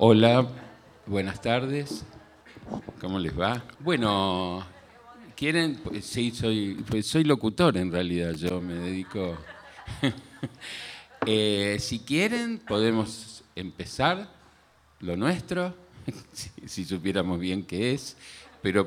Hola, buenas tardes. ¿Cómo les va? Bueno, ¿quieren? Sí, soy locutor en realidad, yo me dedico... si quieren, podemos empezar lo nuestro, si supiéramos bien qué es. Pero,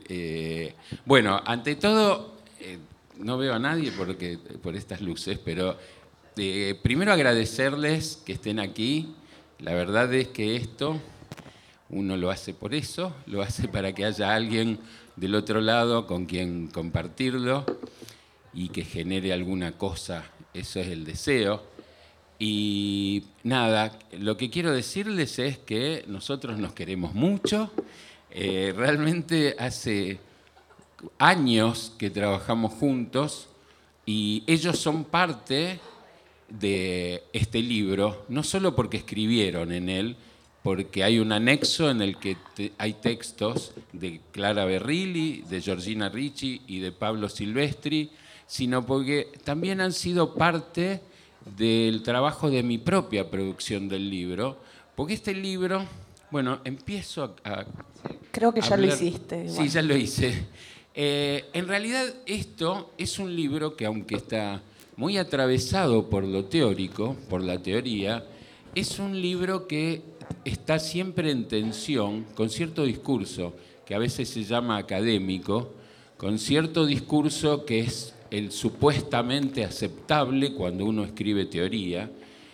bueno, ante todo, no veo a nadie por estas luces, pero primero agradecerles que estén aquí. La verdad es que esto uno lo hace por eso, lo hace para que haya alguien del otro lado con quien compartirlo y que genere alguna cosa, eso es el deseo. Y nada, lo que quiero decirles es que nosotros nos queremos mucho. Realmente hace años que trabajamos juntos y ellos son parte de este libro, no solo porque escribieron en él, porque hay un anexo en el que hay textos de Clara Berrilli, de Georgina Ricci y de Pablo Silvestri, sino porque también han sido parte del trabajo de mi propia producción del libro, porque este libro, bueno, empiezo a Creo que ya lo hablar... hiciste. Sí, Igual. ya lo hice. En realidad esto es un libro que aunque está muy atravesado por lo teórico, por la teoría, es un libro que está siempre en tensión con cierto discurso que a veces se llama académico, con cierto discurso que es el supuestamente aceptable cuando uno escribe teoría.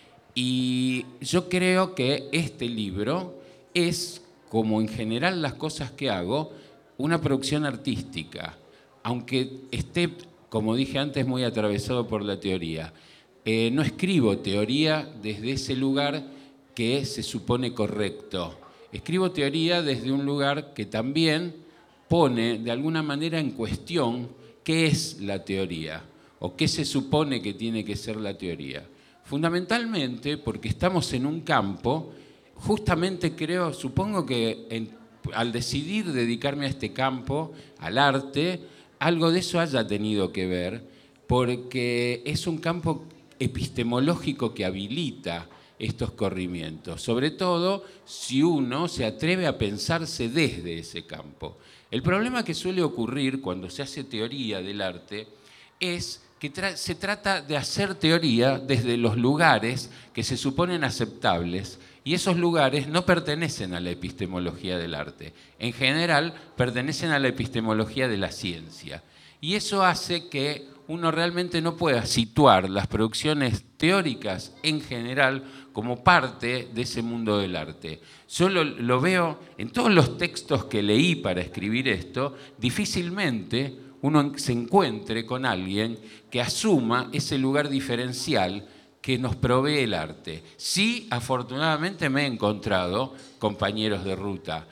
Y yo creo que este libro es, como en general las cosas que hago, una producción artística, aunque esté, como dije antes, muy atravesado por la teoría. No escribo teoría desde ese lugar que se supone correcto. Escribo teoría desde un lugar que también pone de alguna manera en cuestión qué es la teoría o qué se supone que tiene que ser la teoría. Fundamentalmente porque estamos en un campo, justamente creo, supongo que al decidir dedicarme a este campo, al arte, algo de eso haya tenido que ver, porque es un campo epistemológico que habilita estos corrimientos, sobre todo si uno se atreve a pensarse desde ese campo. El problema que suele ocurrir cuando se hace teoría del arte es que se trata de hacer teoría desde los lugares que se suponen aceptables y esos lugares no pertenecen a la epistemología del arte. En general, pertenecen a la epistemología de la ciencia. Y eso hace que uno realmente no pueda situar las producciones teóricas en general como parte de ese mundo del arte. Yo lo veo en todos los textos que leí para escribir esto, difícilmente uno se encuentre con alguien que asuma ese lugar diferencial que nos provee el arte. Sí, afortunadamente me he encontrado compañeros de ruta.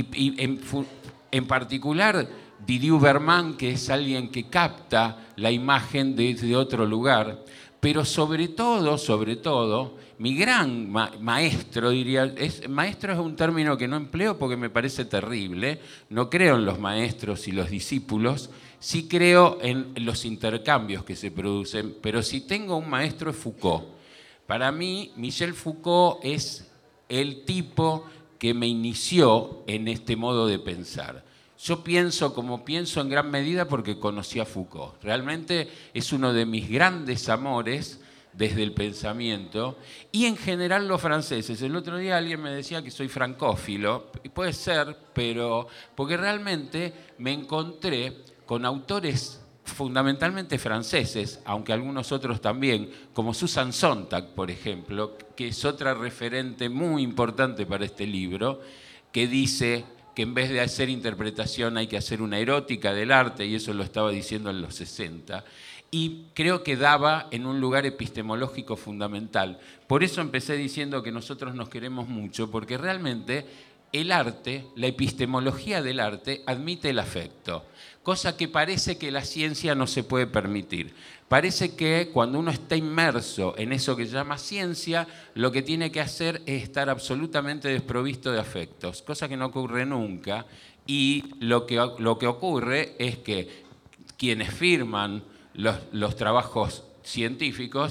En particular, Didier Berman, que es alguien que capta la imagen desde otro lugar. Pero sobre todo, mi gran maestro, diría, maestro es un término que no empleo porque me parece terrible, no creo en los maestros y los discípulos, sí creo en los intercambios que se producen, pero si tengo un maestro es Foucault. Para mí, Michel Foucault es el tipo que me inició en este modo de pensar. Yo pienso como pienso en gran medida porque conocí a Foucault. Realmente es uno de mis grandes amores desde el pensamiento y en general los franceses. El otro día alguien me decía que soy francófilo, y puede ser, pero porque realmente me encontré con autores fundamentalmente franceses, aunque algunos otros también, como Susan Sontag, por ejemplo, que es otra referente muy importante para este libro, que dice que en vez de hacer interpretación hay que hacer una erótica del arte, y eso lo estaba diciendo en los 60, y creo que daba en un lugar epistemológico fundamental. Por eso empecé diciendo que nosotros nos queremos mucho, porque realmente el arte, la epistemología del arte, admite el afecto, cosa que parece que la ciencia no se puede permitir. Parece que cuando uno está inmerso en eso que se llama ciencia, lo que tiene que hacer es estar absolutamente desprovisto de afectos, cosa que no ocurre nunca, y lo que ocurre es que quienes firman los trabajos científicos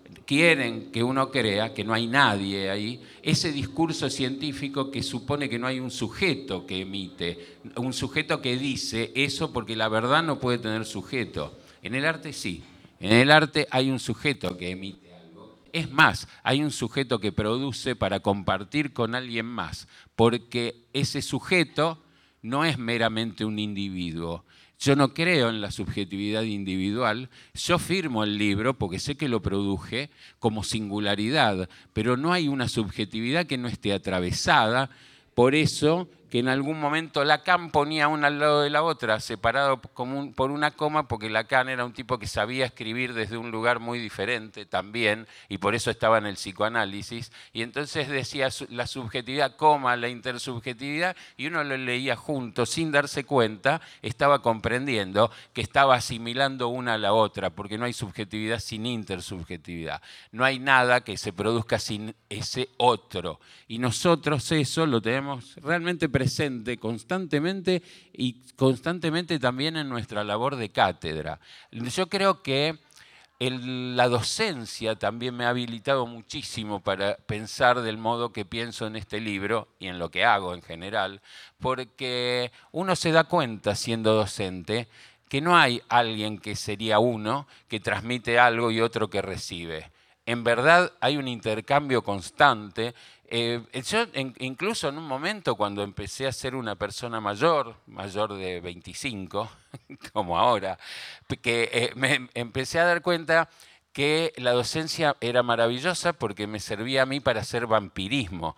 quieren que uno crea que no hay nadie ahí, ese discurso científico que supone que no hay un sujeto que emite, un sujeto que dice eso, porque la verdad no puede tener sujeto. En el arte sí, en el arte hay un sujeto que emite algo. Es más, hay un sujeto que produce para compartir con alguien más, porque ese sujeto no es meramente un individuo. Yo no creo en la subjetividad individual, yo firmo el libro porque sé que lo produje como singularidad, pero no hay una subjetividad que no esté atravesada por eso que en algún momento Lacan ponía una al lado de la otra, separado por una coma, porque Lacan era un tipo que sabía escribir desde un lugar muy diferente también, y por eso estaba en el psicoanálisis, y entonces decía la subjetividad, coma, la intersubjetividad, y uno lo leía junto, sin darse cuenta, estaba comprendiendo que estaba asimilando una a la otra, porque no hay subjetividad sin intersubjetividad, no hay nada que se produzca sin ese otro, y nosotros eso lo tenemos realmente presente constantemente y constantemente también en nuestra labor de cátedra. Yo creo que la docencia también me ha habilitado muchísimo para pensar del modo que pienso en este libro y en lo que hago en general, porque uno se da cuenta siendo docente que no hay alguien que sería uno que transmite algo y otro que recibe. En verdad hay un intercambio constante. Yo incluso en un momento cuando empecé a ser una persona mayor de 25, como ahora, que me empecé a dar cuenta que la docencia era maravillosa porque me servía a mí para hacer vampirismo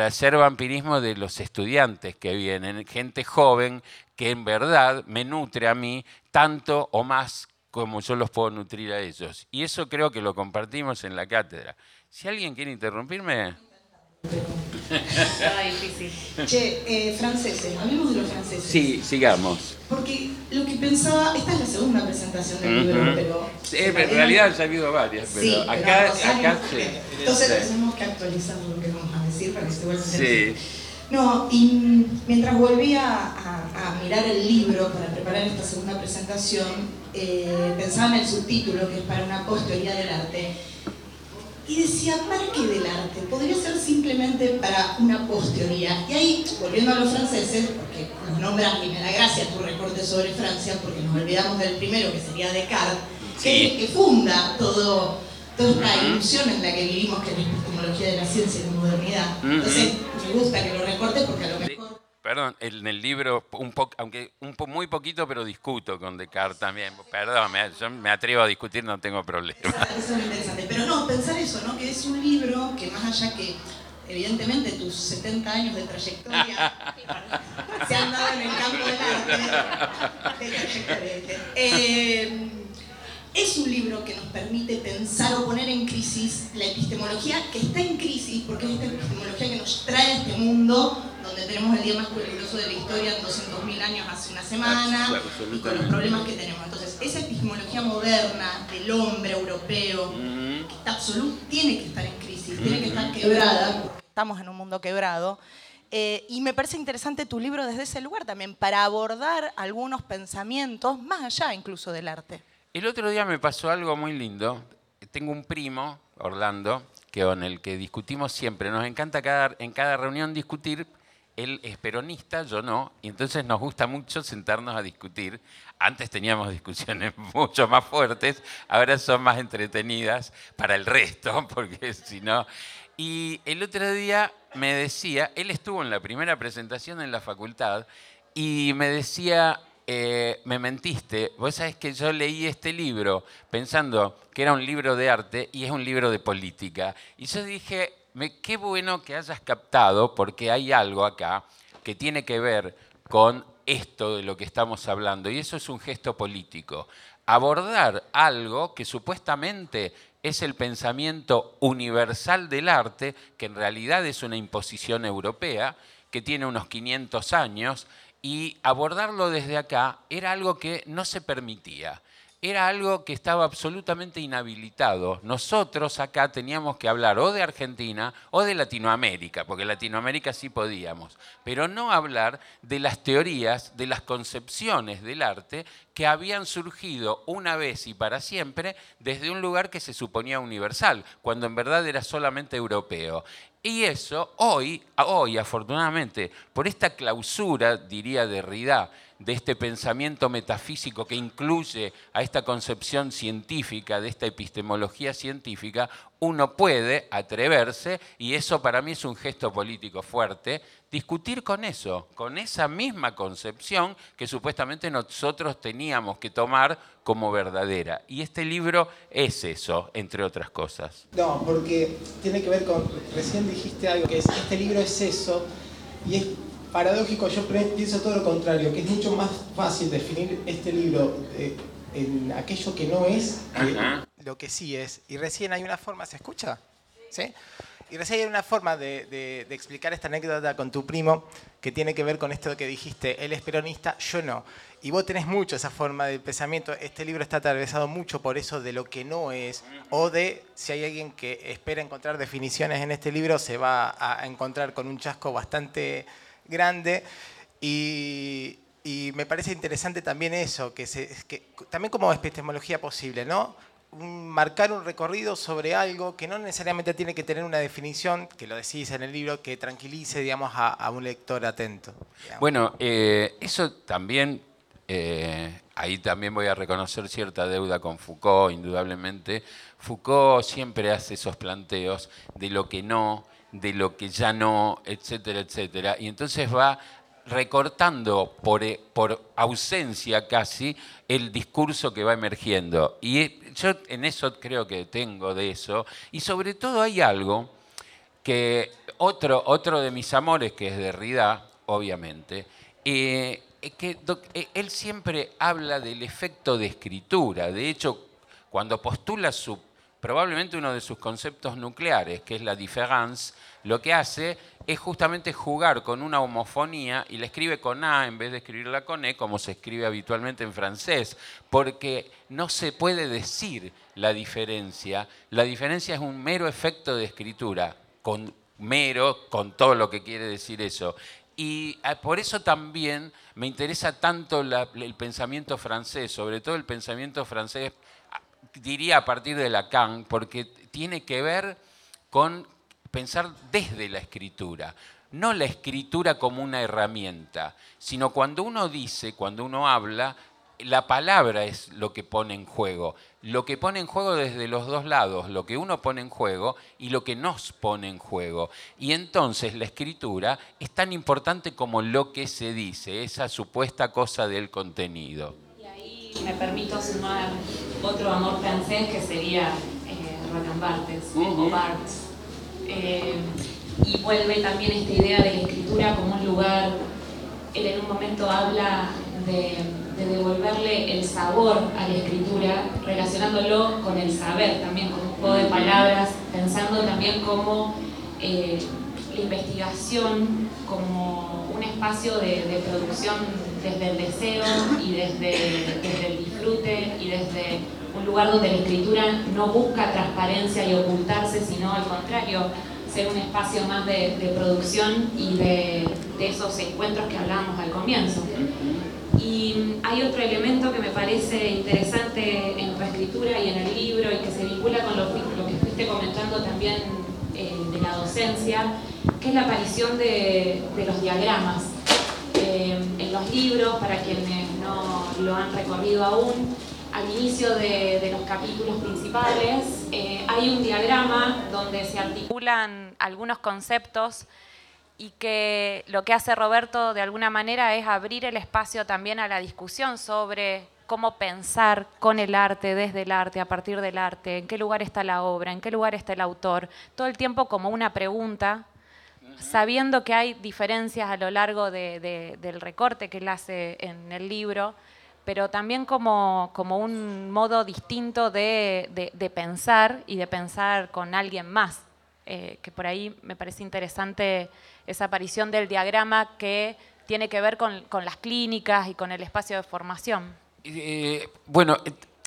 de los estudiantes que vienen, gente joven que en verdad me nutre a mí tanto o más como yo los puedo nutrir a ellos. Y eso creo que lo compartimos en la cátedra. Si alguien quiere interrumpirme... Está difícil. Che, franceses, hablemos de los franceses. Sí, sigamos. Porque lo que pensaba, esta es la segunda presentación del libro, pero... Sí, en realidad ya ha habido varias, pero sí, acá sí. Entonces tenemos que actualizar lo que vamos a decir para que se vuelva a sí. No, y mientras volvía a mirar el libro para preparar esta segunda presentación, pensaba en el subtítulo, que es para una posteoría del arte, y decía, ¿para qué del arte? Podría ser simplemente para una posteoría. Y ahí, volviendo a los franceses, porque los nombras y me da gracia tu recorte sobre Francia, porque nos olvidamos del primero, que sería Descartes, que es el que funda toda esta ilusión en la que vivimos, que es la epistemología de la ciencia y la modernidad. Entonces, me gusta que lo recortes porque a lo mejor... Perdón, en el libro, aunque muy poquito, pero discuto con Descartes también. Perdón, yo me atrevo a discutir, no tengo problema. Eso es interesante. Pero no, pensar eso, ¿no? Que es un libro que más allá que, evidentemente, tus 70 años de trayectoria se han dado en el campo del arte, es un libro que nos permite pensar o poner en crisis la epistemología que está en crisis, porque es esta epistemología que nos trae a este mundo donde tenemos el día más peligroso de la historia, 200.000 años hace una semana, y con los problemas que tenemos. Entonces, esa epistemología moderna del hombre europeo, que está tiene que estar en crisis, tiene que estar quebrada, porque estamos en un mundo quebrado. Y me parece interesante tu libro desde ese lugar también, para abordar algunos pensamientos más allá incluso del arte. El otro día me pasó algo muy lindo. Tengo un primo, Orlando, con el que discutimos siempre. Nos encanta en cada reunión discutir. Él es peronista, yo no, y entonces nos gusta mucho sentarnos a discutir. Antes teníamos discusiones mucho más fuertes, ahora son más entretenidas para el resto, porque si no... Y el otro día me decía, él estuvo en la primera presentación en la facultad, y me decía... me mentiste, vos sabés que yo leí este libro pensando que era un libro de arte y es un libro de política. Y yo dije, qué bueno que hayas captado, porque hay algo acá que tiene que ver con esto de lo que estamos hablando, y eso es un gesto político. Abordar algo que supuestamente es el pensamiento universal del arte, que en realidad es una imposición europea, que tiene unos 500 años, y abordarlo desde acá era algo que no se permitía. era algo que estaba absolutamente inhabilitado. Nosotros acá teníamos que hablar o de Argentina o de Latinoamérica, porque Latinoamérica sí podíamos, pero no hablar de las teorías, de las concepciones del arte que habían surgido una vez y para siempre desde un lugar que se suponía universal, cuando en verdad era solamente europeo. Y eso hoy afortunadamente, por esta clausura, diría Derrida, de este pensamiento metafísico que incluye a esta concepción científica, de esta epistemología científica, uno puede atreverse, y eso para mí es un gesto político fuerte, discutir con eso, con esa misma concepción que supuestamente nosotros teníamos que tomar como verdadera. Y este libro es eso, entre otras cosas. No, porque tiene que ver con, recién dijiste algo, que es, este libro es eso, y es paradójico, yo pienso todo lo contrario, que es mucho más fácil definir este libro en aquello que no es que lo que sí es. Y recién hay una forma, ¿se escucha? ¿Sí? Y recién hay una forma de explicar esta anécdota con tu primo que tiene que ver con esto que dijiste, él es peronista, yo no. Y vos tenés mucho esa forma de pensamiento. Este libro está atravesado mucho por eso de lo que no es, o de si hay alguien que espera encontrar definiciones en este libro, se va a encontrar con un chasco bastante grande. Y me parece interesante también eso, que también como epistemología posible, ¿no? Marcar un recorrido sobre algo que no necesariamente tiene que tener una definición, que lo decís en el libro, que tranquilice, digamos, a un lector atento. Digamos. Bueno, eso también, ahí también voy a reconocer cierta deuda con Foucault, indudablemente. Foucault siempre hace esos planteos de lo que no, de lo que ya no, etcétera, etcétera. Y entonces va recortando por ausencia casi el discurso que va emergiendo. Y yo en eso creo que tengo de eso. Y sobre todo hay algo que otro de mis amores, que es Derrida, obviamente, él siempre habla del efecto de escritura. De hecho, cuando postula probablemente uno de sus conceptos nucleares, que es la différance, lo que hace es justamente jugar con una homofonía y la escribe con A en vez de escribirla con E, como se escribe habitualmente en francés, porque no se puede decir la diferencia. La diferencia es un mero efecto de escritura, con todo lo que quiere decir eso. Y por eso también me interesa tanto el pensamiento francés, sobre todo el pensamiento francés, diría a partir de Lacan, porque tiene que ver con pensar desde la escritura, no la escritura como una herramienta, sino cuando uno dice, cuando uno habla, la palabra es lo que pone en juego. Lo que pone en juego desde los dos lados, lo que uno pone en juego y lo que nos pone en juego. Y entonces la escritura es tan importante como lo que se dice, esa supuesta cosa del contenido. Y ahí me permito sumar otro amor francés que sería Roland Barthes o Barthes. Y vuelve también esta idea de la escritura como un lugar, él en un momento habla de devolverle el sabor a la escritura, relacionándolo con el saber también, como un juego de palabras, pensando también como la investigación como un espacio de producción desde el deseo y desde el disfrute y desde un lugar donde la escritura no busca transparencia y ocultarse, sino al contrario, ser un espacio más de producción y de esos encuentros que hablábamos al comienzo. Y hay otro elemento que me parece interesante en tu escritura y en el libro y que se vincula con lo que fuiste comentando también de la docencia, que es la aparición de los diagramas. En los libros, para quienes no lo han recorrido aún, al inicio de los capítulos principales hay un diagrama donde se articulan algunos conceptos y que lo que hace Roberto de alguna manera es abrir el espacio también a la discusión sobre cómo pensar con el arte, desde el arte, a partir del arte, en qué lugar está la obra, en qué lugar está el autor, todo el tiempo como una pregunta, sabiendo que hay diferencias a lo largo del recorte que él hace en el libro, pero también como un modo distinto de pensar y de pensar con alguien más, que por ahí me parece interesante esa aparición del diagrama que tiene que ver con las clínicas y con el espacio de formación. Bueno,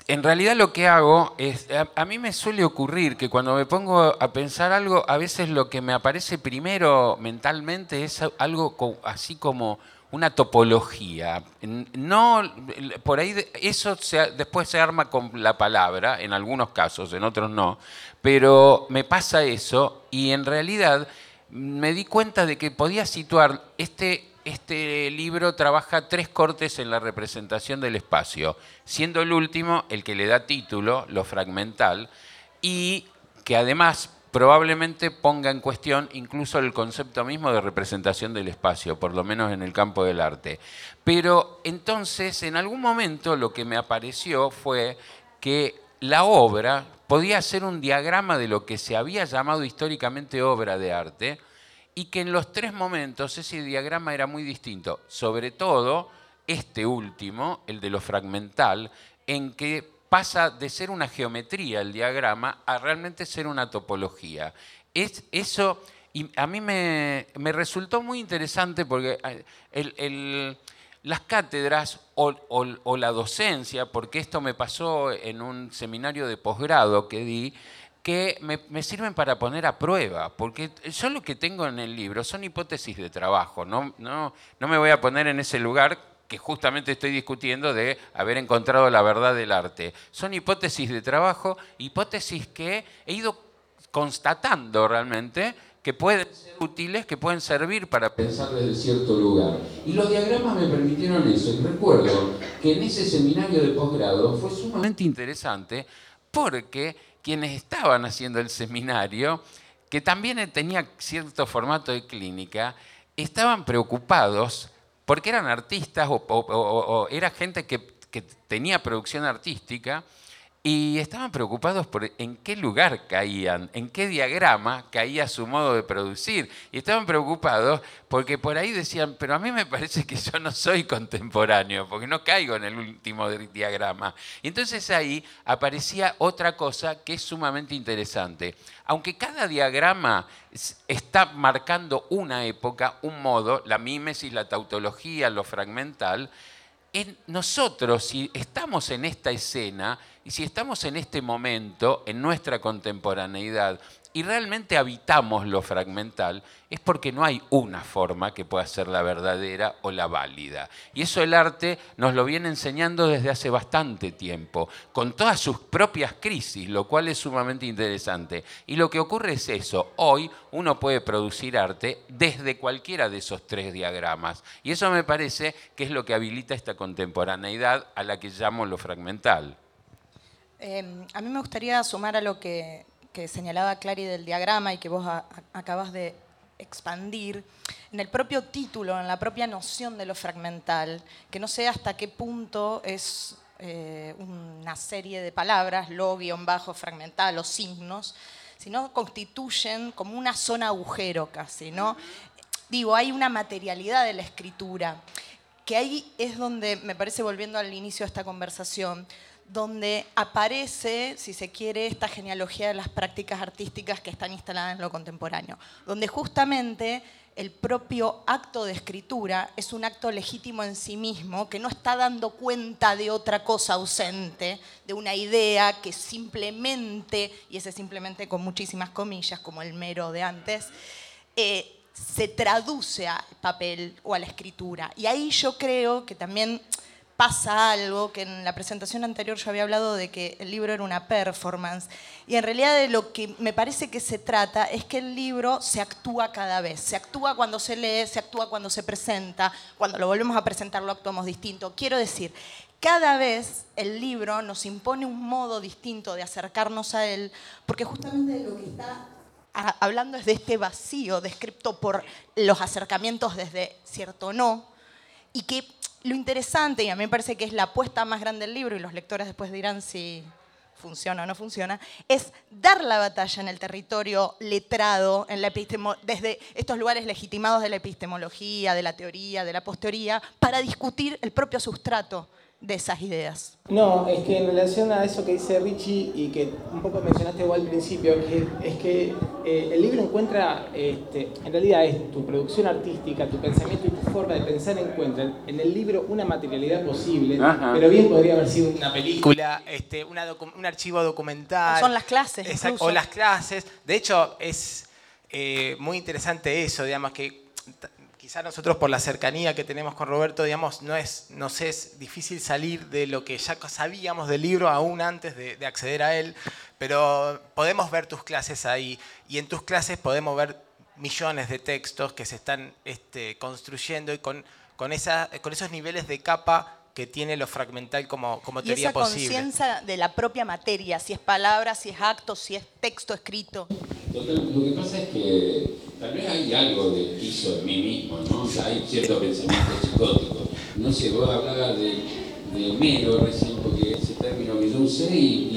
En realidad lo que hago es, a mí me suele ocurrir que cuando me pongo a pensar algo, a veces lo que me aparece primero mentalmente es algo así como una topología. No, por ahí eso después se arma con la palabra, en algunos casos, en otros no, pero me pasa eso y en realidad me di cuenta de que podía situar este libro trabaja 3 cortes en la representación del espacio, siendo el último el que le da título, lo fragmental, y que además probablemente ponga en cuestión incluso el concepto mismo de representación del espacio, por lo menos en el campo del arte. Pero entonces, en algún momento lo que me apareció fue que la obra podía ser un diagrama de lo que se había llamado históricamente obra de arte, y que en los 3 momentos ese diagrama era muy distinto, sobre todo este último, el de lo fragmental, en que pasa de ser una geometría el diagrama a realmente ser una topología. Eso, y a mí me resultó muy interesante porque las cátedras o la docencia, porque esto me pasó en un seminario de posgrado que di, que me sirven para poner a prueba, porque yo lo que tengo en el libro son hipótesis de trabajo, no me voy a poner en ese lugar que justamente estoy discutiendo de haber encontrado la verdad del arte. Son hipótesis de trabajo, hipótesis que he ido constatando realmente que pueden ser útiles, que pueden servir para pensar desde cierto lugar. Y los diagramas me permitieron eso, y recuerdo que en ese seminario de posgrado fue sumamente interesante porque quienes estaban haciendo el seminario, que también tenía cierto formato de clínica, estaban preocupados porque eran artistas o era gente que tenía producción artística y estaban preocupados por en qué lugar caían, en qué diagrama caía su modo de producir. Y estaban preocupados porque por ahí decían, pero a mí me parece que yo no soy contemporáneo, porque no caigo en el último diagrama. Y entonces ahí aparecía otra cosa que es sumamente interesante. Aunque cada diagrama está marcando una época, un modo, la mímesis, la tautología, lo fragmental, nosotros, si estamos en esta escena y si estamos en este momento, en nuestra contemporaneidad, y realmente habitamos lo fragmental, es porque no hay una forma que pueda ser la verdadera o la válida. Y eso el arte nos lo viene enseñando desde hace bastante tiempo, con todas sus propias crisis, lo cual es sumamente interesante. Y lo que ocurre es eso, hoy uno puede producir arte desde cualquiera de esos 3 diagramas. Y eso me parece que es lo que habilita esta contemporaneidad a la que llamo lo fragmental. A mí me gustaría sumar a lo que señalaba Clary del diagrama y que vos acabas de expandir, en el propio título, en la propia noción de lo fragmental, que no sé hasta qué punto es una serie de palabras, lo-fragmental o signos, sino constituyen como una zona agujero casi, ¿no? Digo, hay una materialidad de la escritura, que ahí es donde, me parece, volviendo al inicio de esta conversación, donde aparece, si se quiere, esta genealogía de las prácticas artísticas que están instaladas en lo contemporáneo, donde justamente el propio acto de escritura es un acto legítimo en sí mismo, que no está dando cuenta de otra cosa ausente, de una idea que simplemente, y ese simplemente con muchísimas comillas, como el mero de antes, se traduce al papel o a la escritura. Y ahí yo creo que también pasa algo, que en la presentación anterior yo había hablado de que el libro era una performance, y en realidad de lo que me parece que se trata es que el libro se actúa cada vez, se actúa cuando se lee, se actúa cuando se presenta, cuando lo volvemos a presentar lo actuamos distinto. Quiero decir, cada vez el libro nos impone un modo distinto de acercarnos a él, porque justamente de lo que está hablando es de este vacío descrito por los acercamientos desde cierto no, y que lo interesante, y a mí me parece que es la apuesta más grande del libro, y los lectores después dirán si funciona o no funciona, es dar la batalla en el territorio letrado, en la desde estos lugares legitimados de la epistemología, de la teoría, de la posteoría, para discutir el propio sustrato de esas ideas? No, es que en relación a eso que dice Richie y que un poco mencionaste vos al principio, es que el libro encuentra, en realidad es tu producción artística, tu pensamiento y tu forma de pensar encuentran en el libro una materialidad posible, pero bien podría haber sido una película, un archivo documental. O son las clases, incluso. O las clases. De hecho, es muy interesante eso, digamos, que quizá nosotros por la cercanía que tenemos con Roberto, digamos, nos es difícil salir de lo que ya sabíamos del libro aún antes de acceder a él, pero podemos ver tus clases ahí y en tus clases podemos ver millones de textos que se están construyendo y con esos niveles de capa que tiene lo fragmental como teoría posible. Y esa conciencia de la propia materia, si es palabra, si es acto, si es texto escrito. Total, lo que pasa es que tal vez hay algo de quiso en mí mismo, ¿no? O sea, hay cierto pensamiento psicótico. No sé, vos hablabas de mero recién, porque ese término que yo usé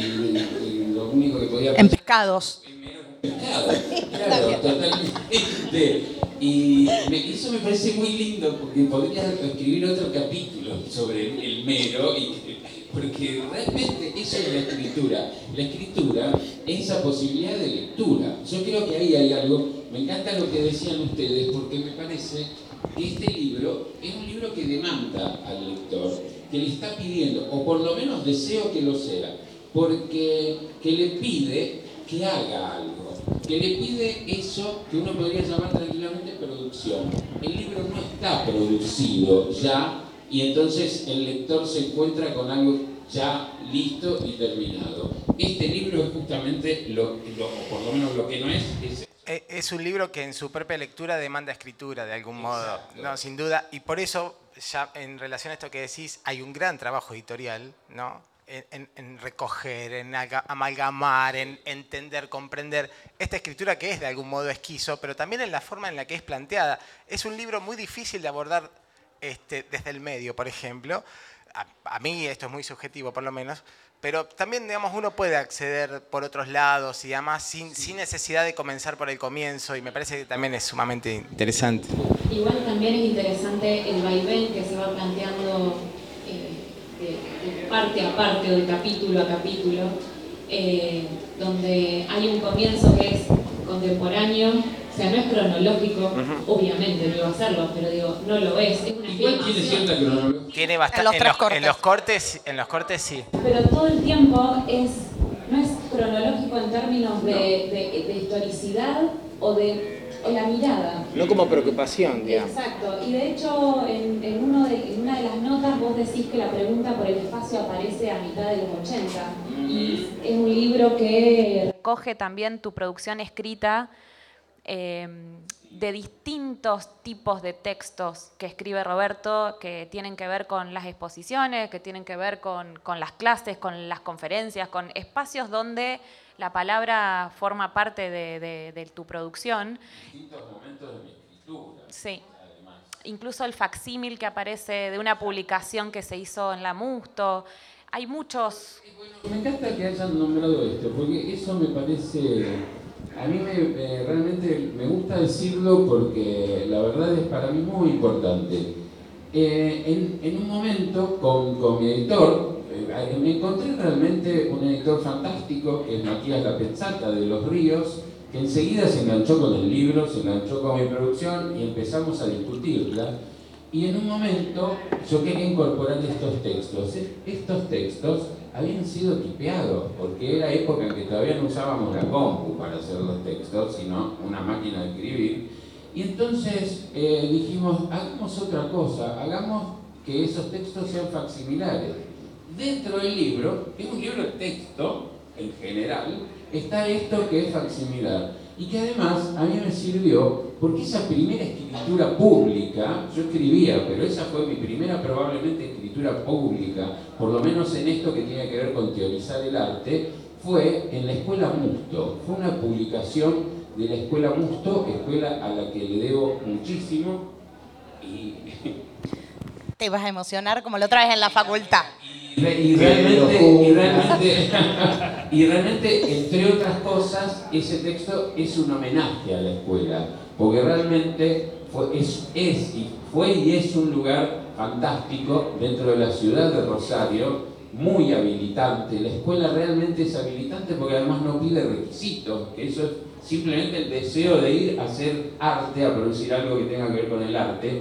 y lo único que podía pensar... En pescados. Mero pescado, claro, totalmente. Y eso me parece muy lindo, porque podría escribir otro capítulo sobre el mero, porque realmente eso es la escritura. La escritura es esa posibilidad de lectura. Yo creo que ahí hay algo, me encanta lo que decían ustedes, porque me parece que este libro es un libro que demanda al lector, que le está pidiendo, o por lo menos deseo que lo sea, porque que le pide que haga algo, que le pide eso que uno podría llamar tranquilamente producción. El libro no está producido ya, y entonces el lector se encuentra con algo ya listo y terminado. Este libro es justamente o por lo menos lo que no es. Es un libro que en su propia lectura demanda escritura de algún modo, no, sin duda, y por eso, ya en relación a esto que decís, hay un gran trabajo editorial, ¿no? En recoger, en amalgamar, en entender, comprender esta escritura que es de algún modo esquizo, pero también en la forma en la que es planteada. Es un libro muy difícil de abordar desde el medio, por ejemplo. A mí esto es muy subjetivo, por lo menos, pero también, digamos, uno puede acceder por otros lados y además sin necesidad de comenzar por el comienzo, y me parece que también es sumamente interesante. Igual también es interesante el vaivén que se va planteando de parte a parte, de capítulo a capítulo, donde hay un comienzo que es contemporáneo, o sea, no es cronológico, obviamente no iba a serlo, pero digo, no lo es una igual tiene cierta cronología. Tiene bastante, en los cortes sí. Pero todo el tiempo no es cronológico en términos de historicidad o la mirada. No como preocupación, digamos. Exacto, y de hecho en una de las notas vos decís que la pregunta por el espacio aparece a mitad de los 80, y es un libro que recoge también tu producción escrita de distintos tipos de textos que escribe Roberto, que tienen que ver con las exposiciones, que tienen que ver con las clases, con las conferencias, con espacios donde la palabra forma parte de tu producción. Distintos momentos de mi escritura. Sí. Además. Incluso el facsímil que aparece de una publicación que se hizo en la Musto. Hay muchos... Bueno, me encanta que hayan nombrado esto, porque eso me parece... A mí realmente me gusta decirlo porque la verdad es para mí muy importante. En un momento con mi editor, me encontré realmente un editor fantástico, que es Matías Lapezzata de Los Ríos, que enseguida se enganchó con el libro, se enganchó con mi producción y empezamos a discutirla. Y en un momento yo quería incorporar estos textos. Estos textos habían sido tipeados, porque era época en que todavía no usábamos la compu para hacer los textos, sino una máquina de escribir. Y entonces dijimos, hagamos otra cosa, hagamos que esos textos sean facsimilares. Dentro del libro, que es un libro de texto en general, está esto que es facsimilar. Y que además a mí me sirvió porque esa primera escritura pública, yo escribía, pero esa fue mi primera probablemente escritura pública, por lo menos en esto que tiene que ver con teorizar el arte, fue en la Escuela Musto. Fue una publicación de la Escuela Musto, escuela a la que le debo muchísimo. Te ibas a emocionar como la otra vez en la facultad. Y realmente, entre otras cosas, ese texto es un homenaje a la escuela, porque realmente fue y es un lugar fantástico dentro de la ciudad de Rosario, muy habilitante. La escuela realmente es habilitante porque además no pide requisitos, que eso es simplemente el deseo de ir a hacer arte, a producir algo que tenga que ver con el arte.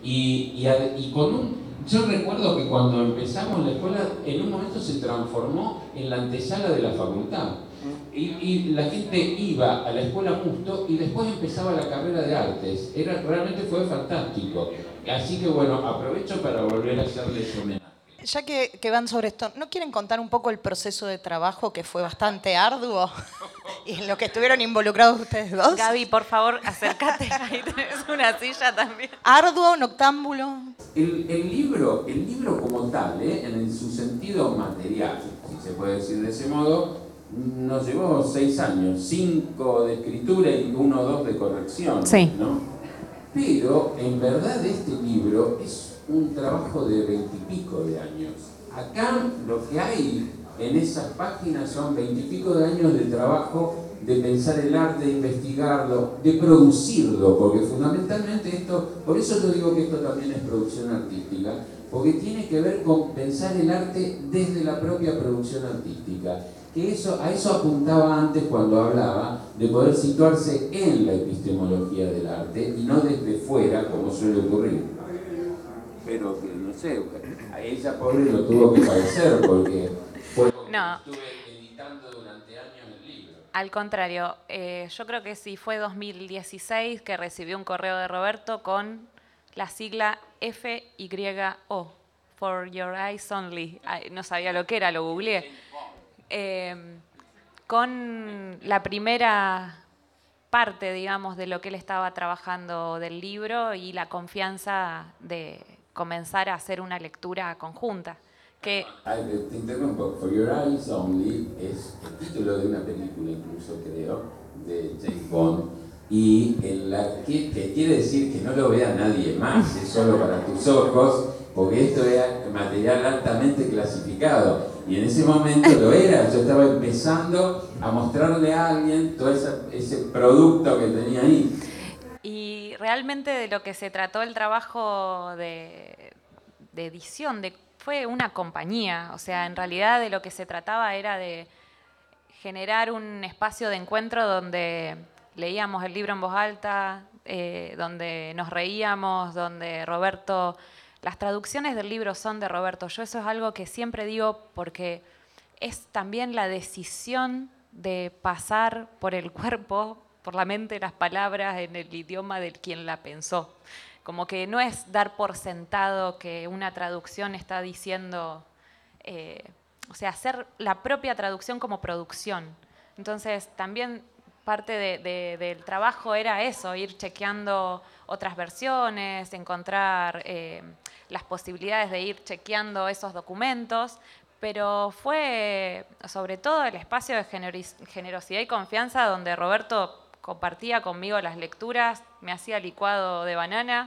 Yo recuerdo que cuando empezamos la escuela, en un momento se transformó en la antesala de la facultad. Y la gente iba a la escuela Musto y después empezaba la carrera de artes. Realmente fue fantástico. Así que bueno, aprovecho para volver a hacerles homenaje. Ya que van sobre esto, ¿no quieren contar un poco el proceso de trabajo que fue bastante arduo y en lo que estuvieron involucrados ustedes dos? Gaby, por favor, acércate, ahí tenés una silla también. Arduo, noctámbulo. El libro como tal, en su sentido material, si se puede decir de ese modo, nos llevó 6 años, 5 de escritura y 1 o 2 de corrección, sí, ¿no? Pero en verdad este libro es un trabajo de 20 y pico de años. Acá lo que hay en esas páginas son 20 y pico de años de trabajo, de pensar el arte, de investigarlo, de producirlo, porque fundamentalmente esto, por eso yo digo que esto también es producción artística, porque tiene que ver con pensar el arte desde la propia producción artística. Que a eso apuntaba antes cuando hablaba de poder situarse en la epistemología del arte y no desde fuera, como suele ocurrir. Pero que no sé, a ella pobre lo tuvo que padecer porque fue lo que estuve editando durante años el libro. Al contrario, yo creo que sí fue 2016 que recibí un correo de Roberto con la sigla FYO, For Your Eyes Only. No sabía lo que era, lo googleé. Con la primera parte, digamos, de lo que él estaba trabajando del libro y la confianza de comenzar a hacer una lectura conjunta. Te interrumpo. For Your Eyes Only es el título de una película, incluso creo, de James Bond, y que quiere decir que no lo vea nadie más, es solo para tus ojos, porque esto es material altamente clasificado. Y en ese momento lo era, yo estaba empezando a mostrarle a alguien todo ese producto que tenía ahí. Y realmente de lo que se trató el trabajo de edición, fue una compañía, o sea, en realidad de lo que se trataba era de generar un espacio de encuentro donde leíamos el libro en voz alta, donde nos reíamos, donde Roberto... Las traducciones del libro son de Roberto. Yo eso es algo que siempre digo porque es también la decisión de pasar por el cuerpo, por la mente, las palabras en el idioma del quien la pensó. Como que no es dar por sentado que una traducción está diciendo, o sea, hacer la propia traducción como producción. Entonces también parte del trabajo era eso, ir chequeando otras versiones, encontrar las posibilidades de ir chequeando esos documentos, pero fue sobre todo el espacio de generosidad y confianza donde Roberto compartía conmigo las lecturas, me hacía licuado de banana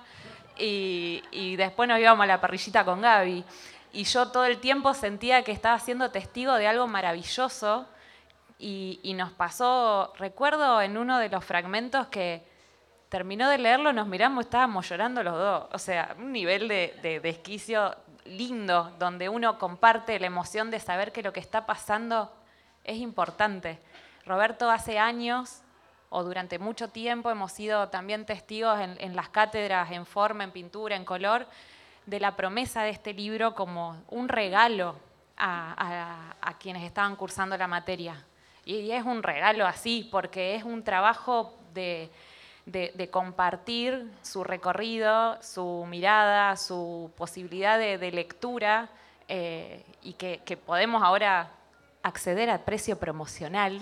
y después nos íbamos a la parrillita con Gaby. Y yo todo el tiempo sentía que estaba siendo testigo de algo maravilloso y nos pasó, recuerdo en uno de los fragmentos que terminó de leerlo, nos miramos, estábamos llorando los dos. O sea, un nivel de desquicio lindo, donde uno comparte la emoción de saber que lo que está pasando es importante. Roberto hace años, o durante mucho tiempo, hemos sido también testigos en las cátedras, en forma, en pintura, en color, de la promesa de este libro como un regalo a quienes estaban cursando la materia. Y es un regalo así, porque es un trabajo de compartir su recorrido, su mirada, su posibilidad de lectura y que podemos ahora acceder al precio promocional.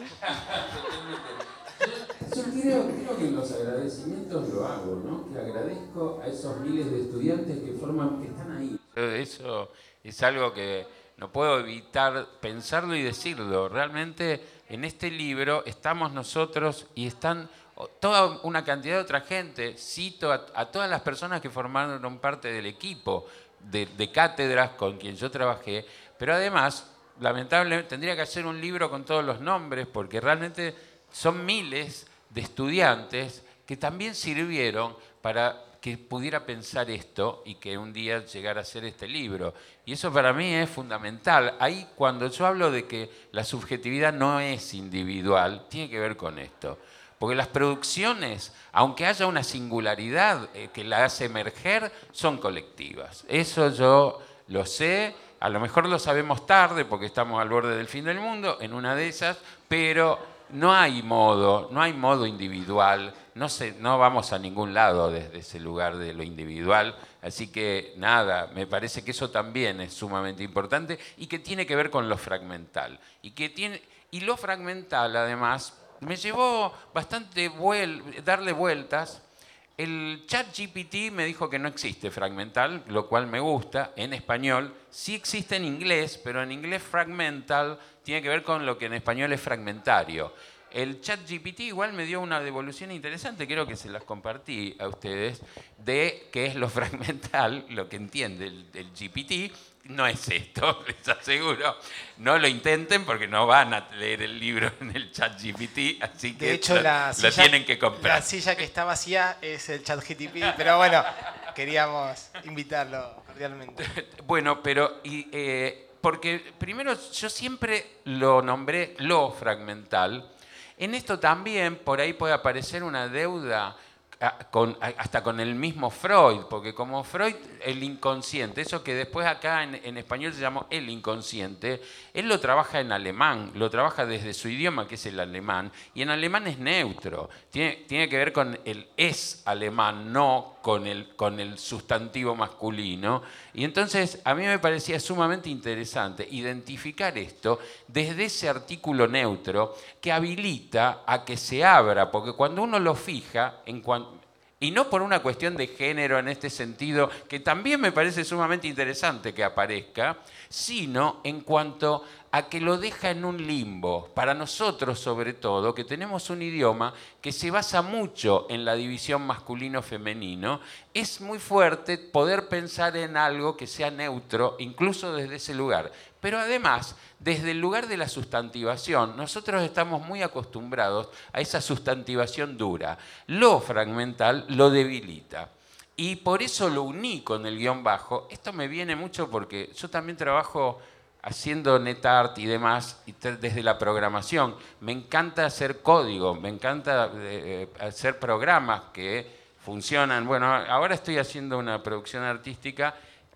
Yo creo que en los agradecimientos lo hago, ¿no? Que agradezco a esos miles de estudiantes que están ahí. Eso es algo que no puedo evitar pensarlo y decirlo. Realmente en este libro estamos nosotros y están toda una cantidad de otra gente. Cito a todas las personas que formaron parte del equipo de cátedras con quien yo trabajé, pero además, lamentablemente, tendría que hacer un libro con todos los nombres porque realmente son miles de estudiantes que también sirvieron para que pudiera pensar esto y que un día llegara a ser este libro. Y eso para mí es fundamental. Ahí cuando yo hablo de que la subjetividad no es individual, tiene que ver con esto. Porque las producciones, aunque haya una singularidad que la hace emerger, son colectivas. Eso yo lo sé, a lo mejor lo sabemos tarde porque estamos al borde del fin del mundo, en una de esas, pero no hay modo individual, no vamos a ningún lado desde ese lugar de lo individual. Así que nada, me parece que eso también es sumamente importante y que tiene que ver con lo fragmental. Y lo fragmental, además, me llevó bastante darle vueltas. El ChatGPT me dijo que no existe fragmental, lo cual me gusta, en español. Sí existe en inglés, pero en inglés fragmental tiene que ver con lo que en español es fragmentario. El ChatGPT igual me dio una devolución interesante, creo que se las compartí a ustedes, de qué es lo fragmental, lo que entiende el GPT. No es esto, les aseguro. No lo intenten porque no van a leer el libro en el ChatGPT, así que de hecho, lo tienen que comprar. La silla que está vacía es el ChatGPT, pero bueno, queríamos invitarlo cordialmente. Bueno, pero porque primero yo siempre lo nombré lo fragmental. En esto también por ahí puede aparecer una deuda hasta con el mismo Freud, porque como Freud, el inconsciente, eso que después acá en español se llamó el inconsciente, él lo trabaja en alemán, lo trabaja desde su idioma, que es el alemán, y en alemán es neutro, tiene que ver con el es alemán, no con el sustantivo masculino. Y entonces a mí me parecía sumamente interesante identificar esto desde ese artículo neutro que habilita a que se abra, porque cuando uno lo fija, y no por una cuestión de género en este sentido, que también me parece sumamente interesante que aparezca, sino en cuanto a que lo deja en un limbo. Para nosotros, sobre todo, que tenemos un idioma que se basa mucho en la división masculino-femenino, es muy fuerte poder pensar en algo que sea neutro, incluso desde ese lugar. Pero además, desde el lugar de la sustantivación, nosotros estamos muy acostumbrados a esa sustantivación dura. Lo fragmental lo debilita. Y por eso lo uní con el guión bajo. Esto me viene mucho porque yo también trabajo haciendo NetArt y demás, y desde la programación. Me encanta hacer código, me encanta hacer programas que funcionan. Bueno, ahora estoy haciendo una producción artística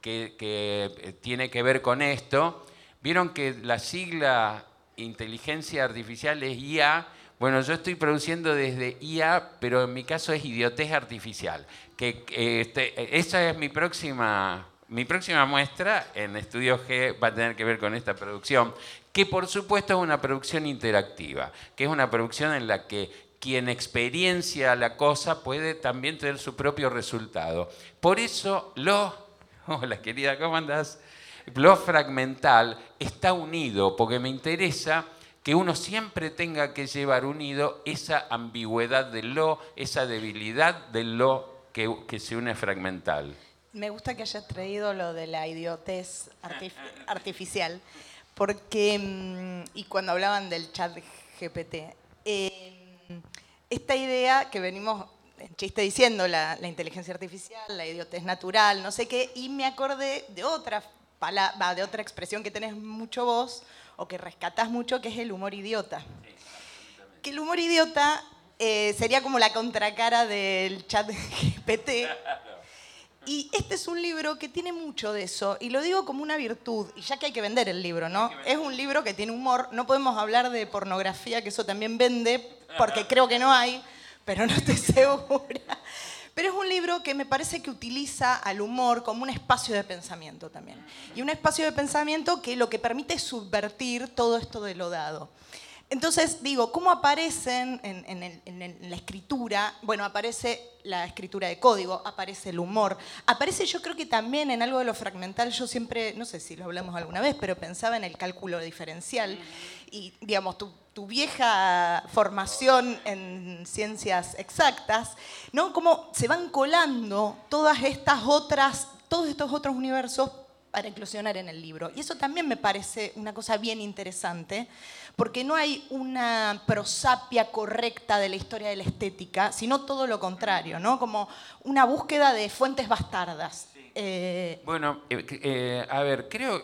que tiene que ver con esto. Vieron que la sigla inteligencia artificial es IA. Bueno, yo estoy produciendo desde IA, pero en mi caso es idiotez artificial. Esa es mi próxima muestra en Estudio G, va a tener que ver con esta producción, que por supuesto es una producción interactiva, que es una producción en la que quien experiencia la cosa puede también tener su propio resultado. Por eso hola querida, ¿cómo andás? Lo fragmental está unido, porque me interesa que uno siempre tenga que llevar unido esa ambigüedad del lo, esa debilidad del lo que se une fragmental. Me gusta que hayas traído lo de la idiotez artificial, porque, y cuando hablaban del chat GPT, esta idea que venimos en chiste diciendo, la inteligencia artificial, la idiotez natural, no sé qué, y me acordé de otra expresión que tenés mucho vos, o que rescatás mucho, que es el humor idiota. Que el humor idiota sería como la contracara del chat GPT. Y este es un libro que tiene mucho de eso, y lo digo como una virtud, y ya que hay que vender el libro, ¿no? Es un libro que tiene humor, no podemos hablar de pornografía, que eso también vende, porque creo que no hay, pero no estoy segura. Pero es un libro que me parece que utiliza al humor como un espacio de pensamiento también. Y un espacio de pensamiento que lo que permite es subvertir todo esto de lo dado. Entonces, digo, ¿cómo aparecen en la escritura? Bueno, aparece la escritura de código, aparece el humor, aparece yo creo que también en algo de lo fragmental, yo siempre, no sé si lo hablamos alguna vez, pero pensaba en el cálculo diferencial y, digamos, tu vieja formación en ciencias exactas, ¿no? Cómo se van colando todos estos otros universos para inclusionar en el libro. Y eso también me parece una cosa bien interesante, porque no hay una prosapia correcta de la historia de la estética, sino todo lo contrario, ¿no? Como una búsqueda de fuentes bastardas. Bueno, a ver, creo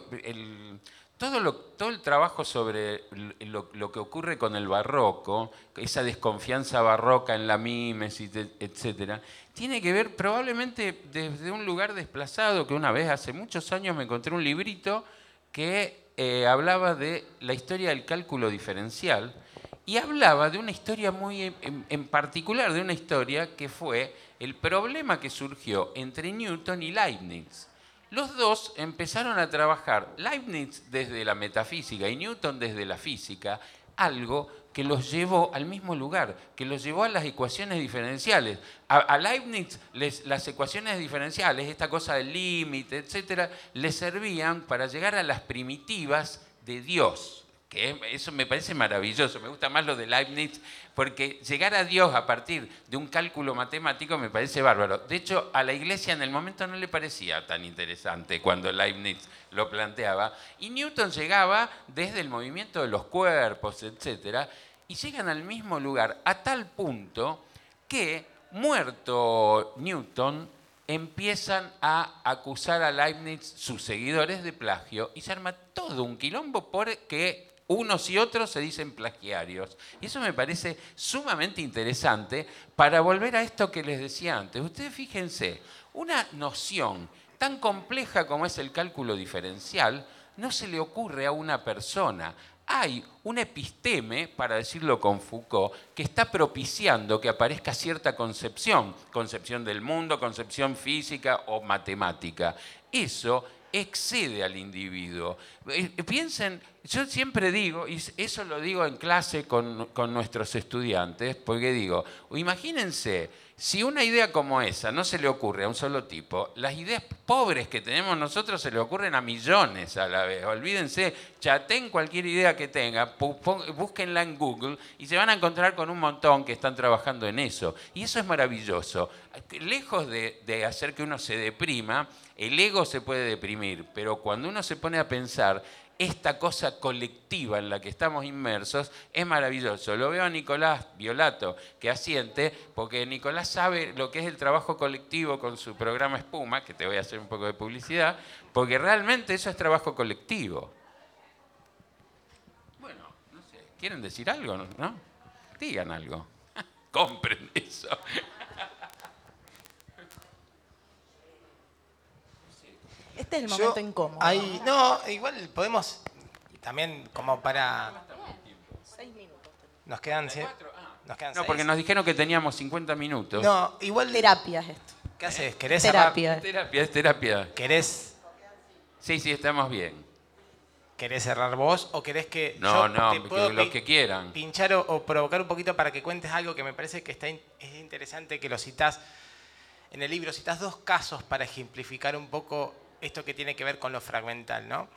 todo el trabajo sobre lo que ocurre con el barroco, esa desconfianza barroca en la mímesis, etcétera, tiene que ver probablemente desde un lugar desplazado, que una vez hace muchos años me encontré un librito que hablaba de la historia del cálculo diferencial y hablaba de una historia muy en particular, de una historia que fue el problema que surgió entre Newton y Leibniz. Los dos empezaron a trabajar, Leibniz desde la metafísica y Newton desde la física, algo que los llevó al mismo lugar, que los llevó a las ecuaciones diferenciales. A Leibniz las ecuaciones diferenciales, esta cosa del límite, etcétera, le servían para llegar a las primitivas de Dios. Que eso me parece maravilloso, me gusta más lo de Leibniz, porque llegar a Dios a partir de un cálculo matemático me parece bárbaro. De hecho, a la Iglesia en el momento no le parecía tan interesante cuando Leibniz lo planteaba, y Newton llegaba desde el movimiento de los cuerpos, etc., y llegan al mismo lugar a tal punto que, muerto Newton, empiezan a acusar a Leibniz, sus seguidores, de plagio, y se arma todo un quilombo porque unos y otros se dicen plagiarios. Y eso me parece sumamente interesante para volver a esto que les decía antes. Ustedes fíjense, una noción tan compleja como es el cálculo diferencial no se le ocurre a una persona. Hay un episteme, para decirlo con Foucault, que está propiciando que aparezca cierta concepción del mundo, concepción física o matemática. Eso excede al individuo. Piensen, yo siempre digo, y eso lo digo en clase con nuestros estudiantes, porque digo, imagínense, si una idea como esa no se le ocurre a un solo tipo, las ideas pobres que tenemos nosotros se le ocurren a millones a la vez. Olvídense, chateen cualquier idea que tenga, búsquenla en Google y se van a encontrar con un montón que están trabajando en eso. Y eso es maravilloso. Lejos de hacer que uno se deprima, el ego se puede deprimir, pero cuando uno se pone a pensar esta cosa colectiva en la que estamos inmersos, es maravilloso. Lo veo a Nicolás Violato, que asiente, porque Nicolás sabe lo que es el trabajo colectivo con su programa Espuma, que te voy a hacer un poco de publicidad, porque realmente eso es trabajo colectivo. Bueno, no sé, ¿quieren decir algo? ¿No? Digan algo. Compren eso. Este es el momento incómodo. No, igual podemos también como para... 6 minutos. Nos quedan 6. No, porque nos dijeron que teníamos 50 minutos. No, igual... Terapia es esto. ¿Qué haces? ¿Querés Terapia. cerrar? Es terapia. ¿Querés Sí, estamos bien. cerrar vos o querés que No, te puedo lo que quieran. pinchar o provocar un poquito para que cuentes algo que me parece que es interesante, que lo citás en el libro? Citás 2 casos para ejemplificar un poco esto que tiene que ver con lo fragmental, ¿no?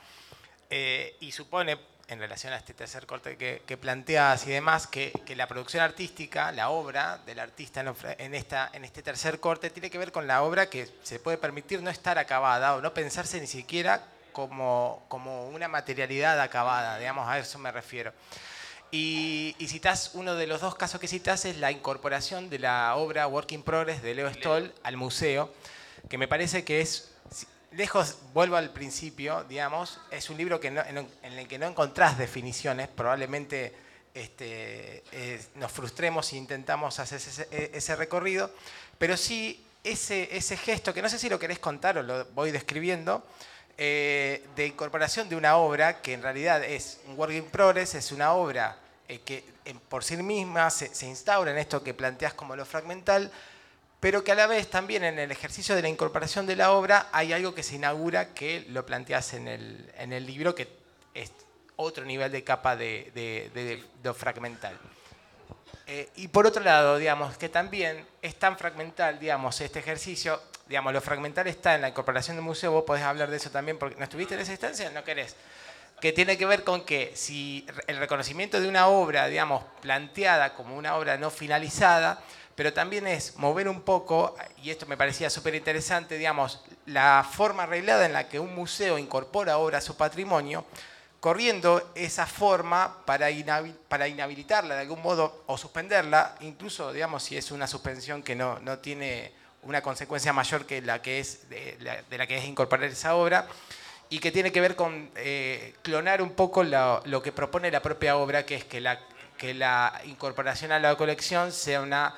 Y supone, en relación a este tercer corte que planteas y demás, que la producción artística, la obra del artista en este tercer corte, tiene que ver con la obra que se puede permitir no estar acabada o no pensarse ni siquiera como una materialidad acabada, digamos, a eso me refiero. Y citás, uno de los 2 casos que citás es la incorporación de la obra Work in Progress de Leo Stoll al museo, que me parece que es... Lejos, vuelvo al principio, digamos, es un libro en el que no encontrás definiciones, probablemente nos frustremos si intentamos hacer ese recorrido, pero sí ese gesto, que no sé si lo querés contar o lo voy describiendo, de incorporación de una obra que en realidad es un work in progress, es una obra que por sí misma se instaura en esto que planteás como lo fragmental, pero que a la vez también en el ejercicio de la incorporación de la obra hay algo que se inaugura que lo planteas en el libro, que es otro nivel de capa de lo fragmental. Y por otro lado, digamos, que también es tan fragmental, digamos, este ejercicio, digamos, lo fragmental está en la incorporación del museo, vos podés hablar de eso también, porque no estuviste en esa instancia, no querés, que tiene que ver con que si el reconocimiento de una obra, digamos, planteada como una obra no finalizada, pero también es mover un poco, y esto me parecía súper interesante, digamos, la forma arreglada en la que un museo incorpora obra a su patrimonio, corriendo esa forma para inhabilitarla de algún modo o suspenderla, incluso, digamos, si es una suspensión que no tiene una consecuencia mayor que la que es de la que es incorporar esa obra, y que tiene que ver con clonar un poco lo que propone la propia obra, que es que la incorporación a la colección sea una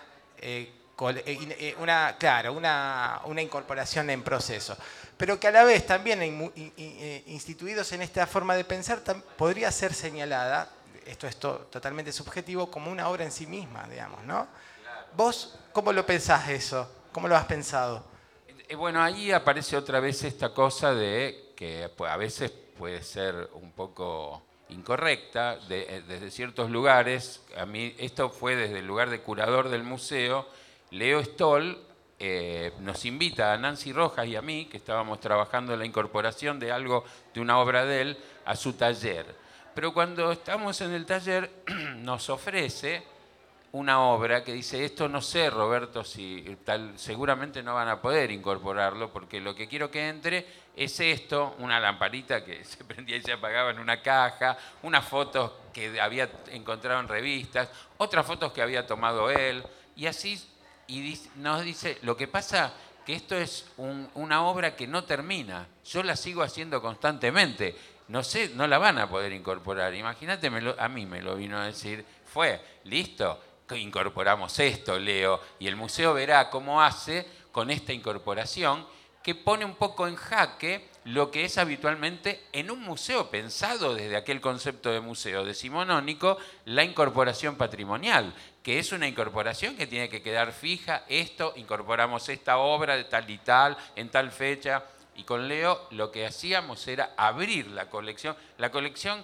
incorporación en proceso. Pero que a la vez también instituidos en esta forma de pensar podría ser señalada, esto es totalmente subjetivo, como una obra en sí misma, digamos, ¿no? ¿Vos cómo lo pensás eso? ¿Cómo lo has pensado? Bueno, ahí aparece otra vez esta cosa de que a veces puede ser un poco incorrecta desde ciertos lugares. A mí esto fue desde el lugar de curador del museo. Leo Stoll nos invita a Nancy Rojas y a mí, que estábamos trabajando en la incorporación de una obra de él, a su taller. Pero cuando estamos en el taller nos ofrece una obra que dice, esto no sé, Roberto, si seguramente no van a poder incorporarlo, porque lo que quiero que entre es esto, una lamparita que se prendía y se apagaba en una caja, unas fotos que había encontrado en revistas, otras fotos que había tomado él, y así nos dice, lo que pasa que esto es una obra que no termina, yo la sigo haciendo constantemente, no sé, no la van a poder incorporar. Imagínate, a mí me lo vino a decir, listo, incorporamos esto, Leo, y el museo verá cómo hace con esta incorporación que pone un poco en jaque lo que es habitualmente en un museo pensado desde aquel concepto de museo decimonónico, la incorporación patrimonial, que es una incorporación que tiene que quedar fija, incorporamos esta obra de tal y tal, en tal fecha, y con Leo lo que hacíamos era abrir la colección. La colección,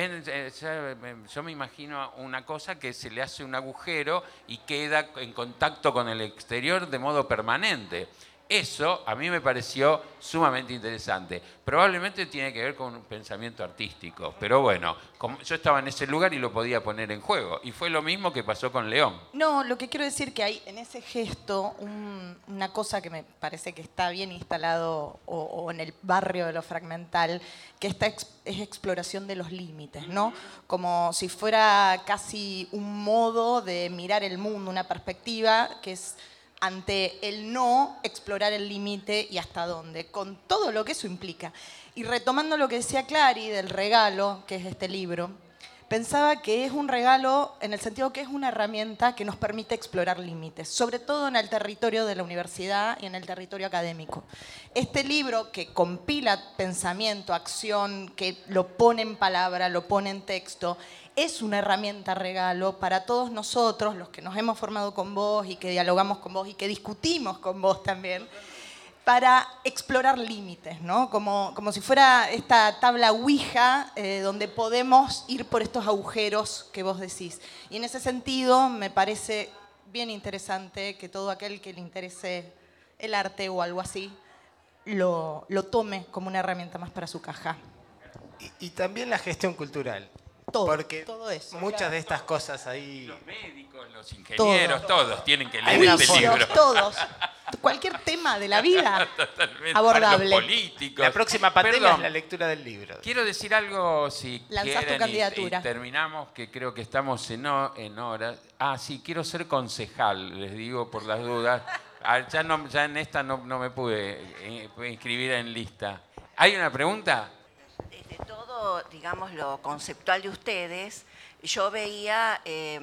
yo me imagino una cosa que se le hace un agujero y queda en contacto con el exterior de modo permanente. Eso a mí me pareció sumamente interesante. Probablemente tiene que ver con un pensamiento artístico, pero bueno, yo estaba en ese lugar y lo podía poner en juego. Y fue lo mismo que pasó con León. No, lo que quiero decir que hay en ese gesto una cosa que me parece que está bien instalado o en el barrio de lo fragmental, que esta es exploración de los límites, ¿no? Como si fuera casi un modo de mirar el mundo, una perspectiva que es ante el no, explorar el límite y hasta dónde, con todo lo que eso implica. Y retomando lo que decía Clary del regalo, que es este libro, pensaba que es un regalo en el sentido que es una herramienta que nos permite explorar límites, sobre todo en el territorio de la universidad y en el territorio académico. Este libro que compila pensamiento, acción, que lo pone en palabra, lo pone en texto, es una herramienta regalo para todos nosotros, los que nos hemos formado con vos y que dialogamos con vos y que discutimos con vos también, para explorar límites, ¿no? Como si fuera esta tabla Ouija donde podemos ir por estos agujeros que vos decís. Y en ese sentido me parece bien interesante que todo aquel que le interese el arte o algo así lo tome como una herramienta más para su caja. Y también la gestión cultural. Todo, porque todo eso. Muchas de estas cosas ahí... Los médicos, los ingenieros, todos tienen que leer Hay este libro. Todos. Cualquier tema de la vida Totalmente. abordable. Los políticos. La próxima pandemia Perdón, es la lectura del libro. quiero decir algo, si Lanzás tu quieren, candidatura. y terminamos, que creo que estamos en hora. Sí, quiero ser concejal, les digo por las dudas. Ya en esta no me pude inscribir en lista. ¿Hay una pregunta? Desde todo, digamos, lo conceptual de ustedes, yo veía,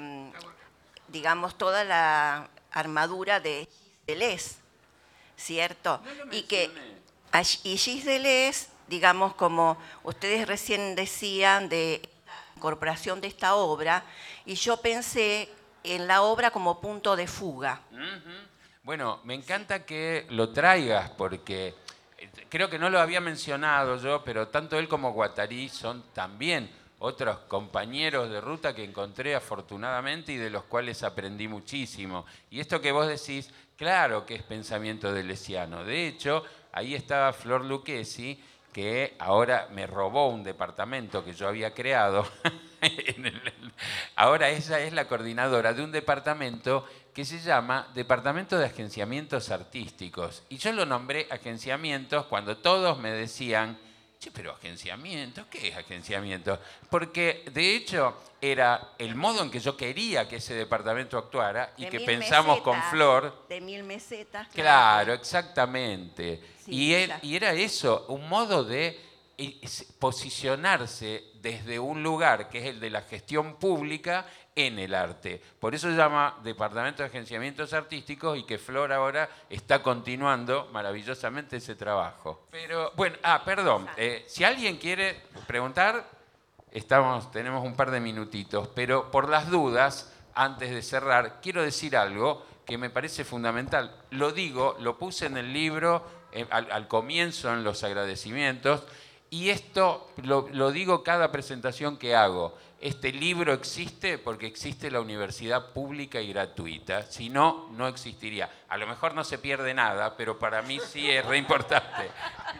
digamos, toda la armadura de Deleuze, ¿cierto? Y Gilles Deleuze, digamos, como ustedes recién decían, de la incorporación de esta obra, y yo pensé en la obra como punto de fuga. Bueno, me encanta que lo traigas porque creo que no lo había mencionado yo, pero tanto él como Guattari son también otros compañeros de ruta que encontré afortunadamente y de los cuales aprendí muchísimo. Y esto que vos decís, claro que es pensamiento deleuziano. De hecho, ahí estaba Flor Lucchesi, que ahora me robó un departamento que yo había creado. Ahora ella es la coordinadora de un departamento que se llama Departamento de Agenciamientos Artísticos. Y yo lo nombré agenciamientos cuando todos me decían, che, pero agenciamiento, ¿qué es agenciamiento? Porque de hecho era el modo en que yo quería que ese departamento actuara y que pensamos con Flor. De 1000 mesetas. Claro, exactamente. Sí, Y era eso, un modo de posicionarse desde un lugar que es el de la gestión pública en el arte. Por eso se llama Departamento de Agenciamientos Artísticos y que Flor ahora está continuando maravillosamente ese trabajo. Pero, bueno, perdón, si alguien quiere preguntar, tenemos un par de minutitos, pero por las dudas, antes de cerrar, quiero decir algo que me parece fundamental. Lo digo, lo puse en el libro al comienzo, en los agradecimientos, y esto lo digo cada presentación que hago. Este libro existe porque existe la universidad pública y gratuita. Si no, no existiría. A lo mejor no se pierde nada, pero para mí sí es re importante.